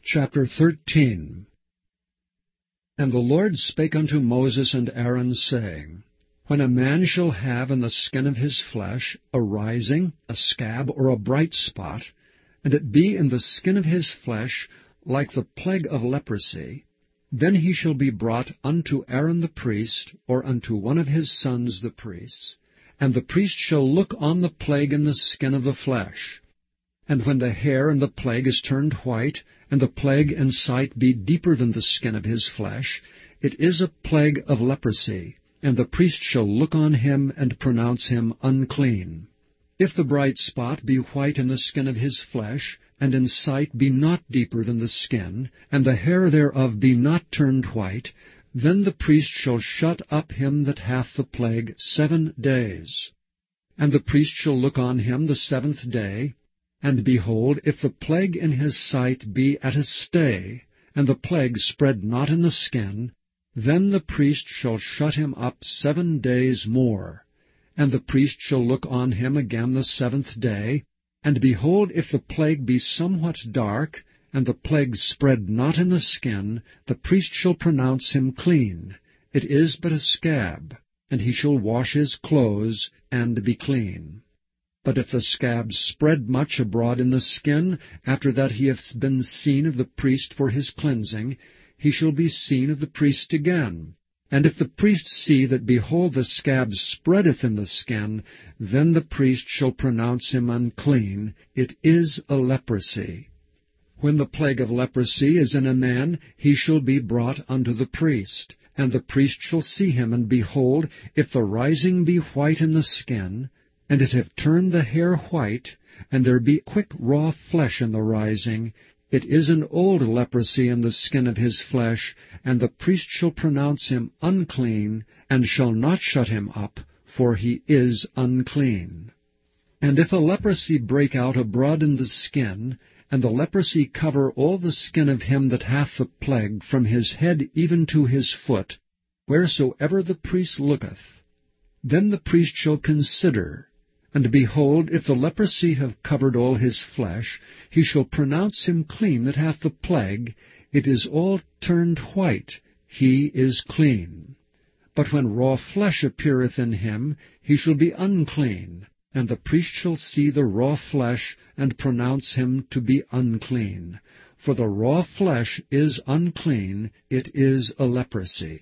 Chapter 13. And the Lord spake unto Moses and Aaron, saying, When a man shall have in the skin of his flesh a rising, a scab, or a bright spot, and it be in the skin of his flesh like the plague of leprosy, then he shall be brought unto Aaron the priest, or unto one of his sons the priests, and the priest shall look on the plague in the skin of the flesh. And when the hair in the plague is turned white, and the plague and sight be deeper than the skin of his flesh, it is a plague of leprosy, and the priest shall look on him and pronounce him unclean. If the bright spot be white in the skin of his flesh, and in sight be not deeper than the skin, and the hair thereof be not turned white, then the priest shall shut up him that hath the plague 7 days. And the priest shall look on him the 7th day, and behold, if the plague in his sight be at a stay, and the plague spread not in the skin, then the priest shall shut him up 7 days more. And the priest shall look on him again the 7th day, and behold, if the plague be somewhat dark, and the plague spread not in the skin, the priest shall pronounce him clean. It is but a scab, and he shall wash his clothes, and be clean. But if the scab spread much abroad in the skin, after that he hath been seen of the priest for his cleansing, he shall be seen of the priest again. And if the priest see that, behold, the scab spreadeth in the skin, then the priest shall pronounce him unclean. It is a leprosy. When the plague of leprosy is in a man, he shall be brought unto the priest. And the priest shall see him, and behold, if the rising be white in the skin, and it have turned the hair white, and there be quick raw flesh in the rising, it is an old leprosy in the skin of his flesh, and the priest shall pronounce him unclean, and shall not shut him up, for he is unclean. And if a leprosy break out abroad in the skin, and the leprosy cover all the skin of him that hath the plague, from his head even to his foot, wheresoever the priest looketh, then the priest shall consider, and behold, if the leprosy have covered all his flesh, he shall pronounce him clean that hath the plague. It is all turned white, he is clean. But when raw flesh appeareth in him, he shall be unclean, and the priest shall see the raw flesh, and pronounce him to be unclean. For the raw flesh is unclean, it is a leprosy.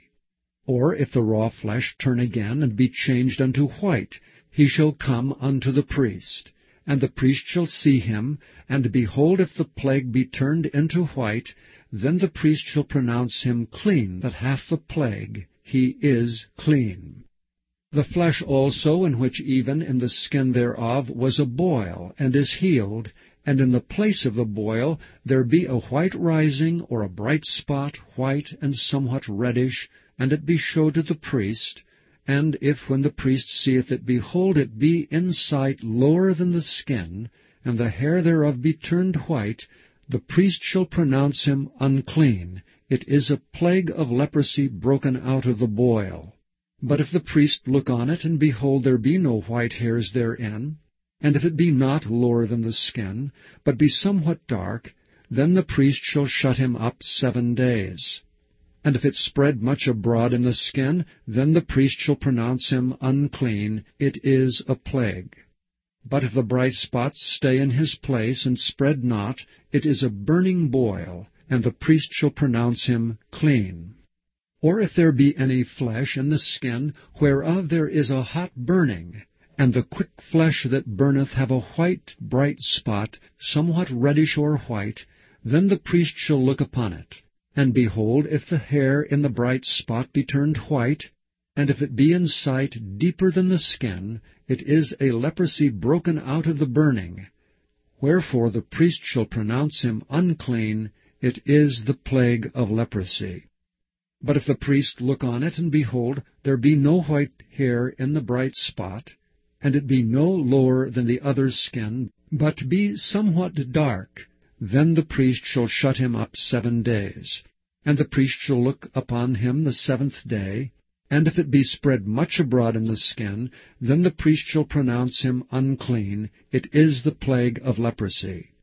Or if the raw flesh turn again, and be changed unto white, he shall come unto the priest. And the priest shall see him, and behold, if the plague be turned into white, then the priest shall pronounce him clean that hath the plague. He is clean. The flesh also, in which even in the skin thereof was a boil, and is healed, and in the place of the boil there be a white rising, or a bright spot, white and somewhat reddish, and it be showed to the priest, and if when the priest seeth it, behold, it be in sight lower than the skin, and the hair thereof be turned white, the priest shall pronounce him unclean. It is a plague of leprosy broken out of the boil. But if the priest look on it, and behold, there be no white hairs therein, and if it be not lower than the skin, but be somewhat dark, then the priest shall shut him up 7 days. And if it spread much abroad in the skin, then the priest shall pronounce him unclean. It is a plague. But if the bright spots stay in his place, and spread not, it is a burning boil, and the priest shall pronounce him clean. Or if there be any flesh in the skin, whereof there is a hot burning, and the quick flesh that burneth have a white bright spot, somewhat reddish or white, then the priest shall look upon it. And behold, if the hair in the bright spot be turned white, and if it be in sight deeper than the skin, it is a leprosy broken out of the burning. Wherefore the priest shall pronounce him unclean. It is the plague of leprosy. But if the priest look on it, and behold, there be no white hair in the bright spot, and it be no lower than the other skin, but be somewhat dark, then the priest shall shut him up 7 days. And the priest shall look upon him the 7th day, and if it be spread much abroad in the skin, then the priest shall pronounce him unclean. It is the plague of leprosy.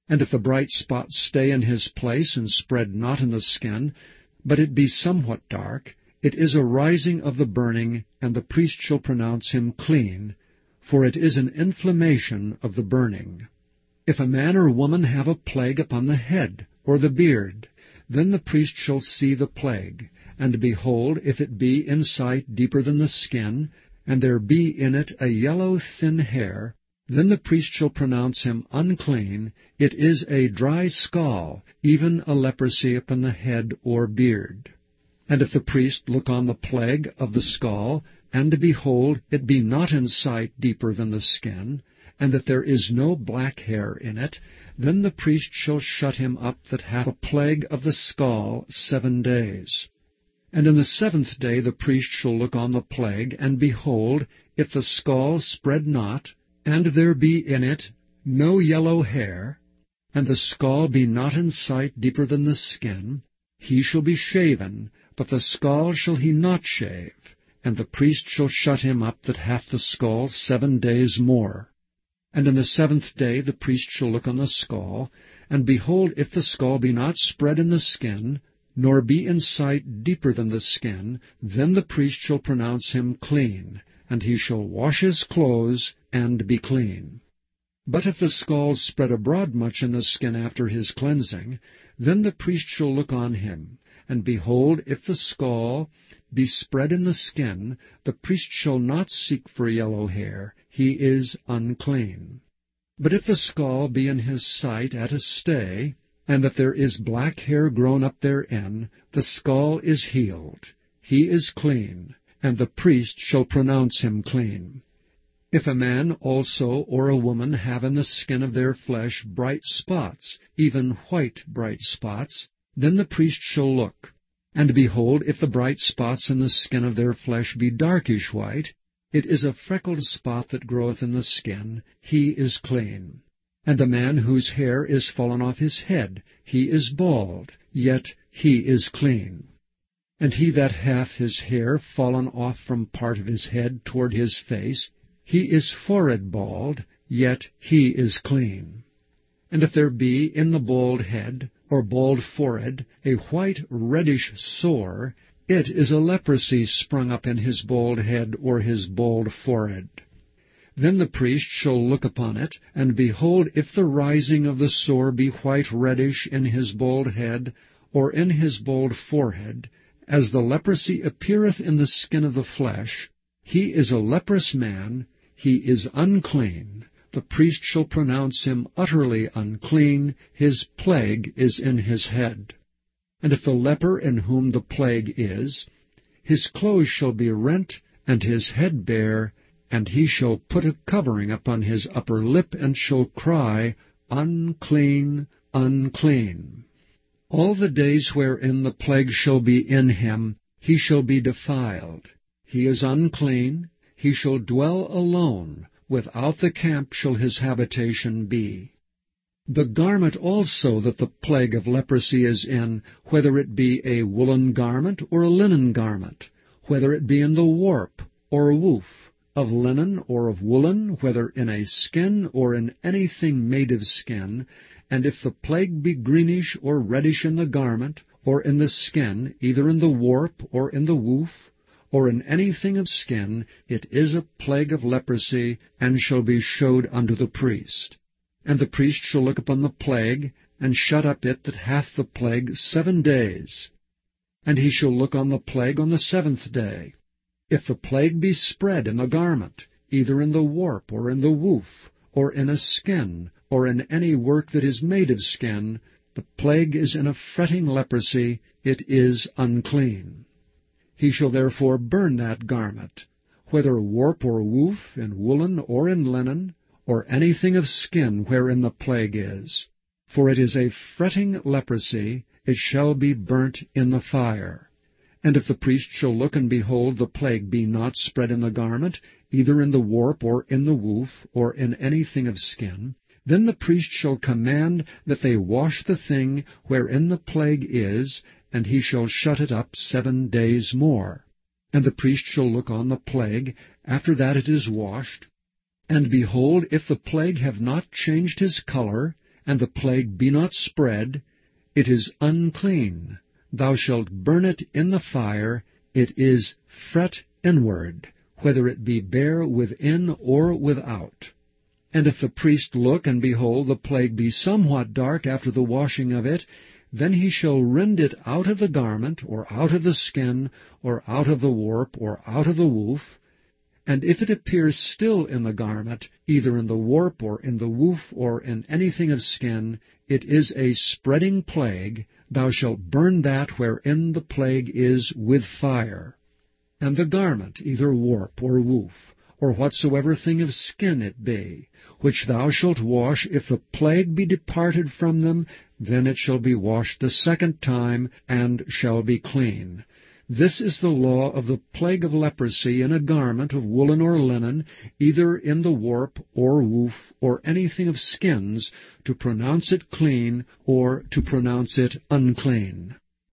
And if the bright spot stay in his place, and spread not in the skin, but it be somewhat dark, it is a rising of the burning, and the priest shall pronounce him clean, for it is an inflammation of the burning. If a man or woman have a plague upon the head, or the beard, then the priest shall see the plague, and behold, if it be in sight deeper than the skin, and there be in it a yellow thin hair, then the priest shall pronounce him unclean. It is a dry scall, even a leprosy upon the head or beard. And if the priest look on the plague of the scall, and behold, it be not in sight deeper than the skin, and that there is no black hair in it, then the priest shall shut him up that hath a plague of the scall 7 days. And in the 7th day the priest shall look on the plague, and behold, if the scall spread not, and there be in it no yellow hair, and the scall be not in sight deeper than the skin, he shall be shaven, but the scall shall he not shave, and the priest shall shut him up that hath the scall 7 days more. And in the 7th day the priest shall look on the scall, and behold, if the scall be not spread in the skin, nor be in sight deeper than the skin, then the priest shall pronounce him clean, and he shall wash his clothes, and be clean. But if the scall spread abroad much in the skin after his cleansing, then the priest shall look on him, and behold, if the scall be spread in the skin, the priest shall not seek for yellow hair, he is unclean. But if the scall be in his sight at a stay, and that there is black hair grown up therein, the scall is healed, he is clean, and the priest shall pronounce him clean. If a man also or a woman have in the skin of their flesh bright spots, even white bright spots, then the priest shall look. And behold, if the bright spots in the skin of their flesh be darkish white, it is a freckled spot that groweth in the skin, he is clean. And a man whose hair is fallen off his head, he is bald, yet he is clean. And he that hath his hair fallen off from part of his head toward his face, he is forehead bald, yet he is clean. And if there be in the bald head, or bald forehead, a white reddish sore, it is a leprosy sprung up in his bald head or his bald forehead. Then the priest shall look upon it, and behold, if the rising of the sore be white reddish in his bald head, or in his bald forehead, as the leprosy appeareth in the skin of the flesh, he is a leprous man, he is unclean. The priest shall pronounce him utterly unclean, his plague is in his head. And if the leper in whom the plague is, his clothes shall be rent, and his head bare, and he shall put a covering upon his upper lip, and shall cry, Unclean, unclean. All the days wherein the plague shall be in him, he shall be defiled. He is unclean, he shall dwell alone, without the camp shall his habitation be. The garment also that the plague of leprosy is in, whether it be a woolen garment or a linen garment, whether it be in the warp or woof, of linen or of woolen, whether in a skin or in anything made of skin, and if the plague be greenish or reddish in the garment, or in the skin, either in the warp or in the woof, or in anything of skin, it is a plague of leprosy, and shall be showed unto the priest. And the priest shall look upon the plague, and shut up it that hath the plague 7 days. And he shall look on the plague on the 7th day. If the plague be spread in the garment, either in the warp or in the woof, or in a skin, or in any work that is made of skin, the plague is in a fretting leprosy, it is unclean. He shall therefore burn that garment, whether warp or woof, in woolen or in linen, or anything of skin wherein the plague is. For it is a fretting leprosy, it shall be burnt in the fire. And if the priest shall look and behold the plague be not spread in the garment, either in the warp or in the woof, or in anything of skin, then the priest shall command that they wash the thing wherein the plague is, and he shall shut it up 7 days more. And the priest shall look on the plague, after that it is washed, and behold, if the plague have not changed his color, and the plague be not spread, it is unclean. Thou shalt burn it in the fire. It is fret inward, whether it be bare within or without. And if the priest look, and behold, the plague be somewhat dark after the washing of it, then he shall rend it out of the garment, or out of the skin, or out of the warp, or out of the woof. And if it appears still in the garment, either in the warp, or in the woof, or in anything of skin, it is a spreading plague. Thou shalt burn that wherein the plague is with fire. And the garment, either warp or woof, or whatsoever thing of skin it be, which thou shalt wash, if the plague be departed from them, then it shall be washed the second time, and shall be clean. This is the law of the plague of leprosy in a garment of woolen or linen, either in the warp or woof, or anything of skins, to pronounce it clean, or to pronounce it unclean.